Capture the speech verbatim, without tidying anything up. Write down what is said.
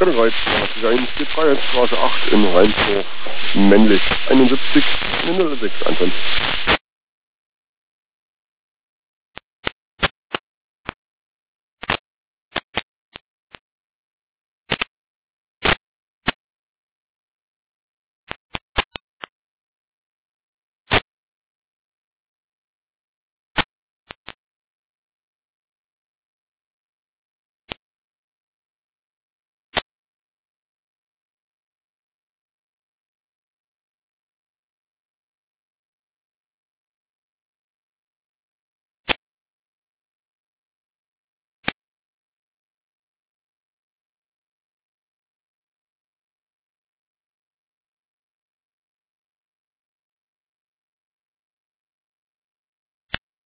Bahnreiz eins vier drei, Straße acht in Rheinsdorf, männlich, einundsiebzig, null sechs, Anton.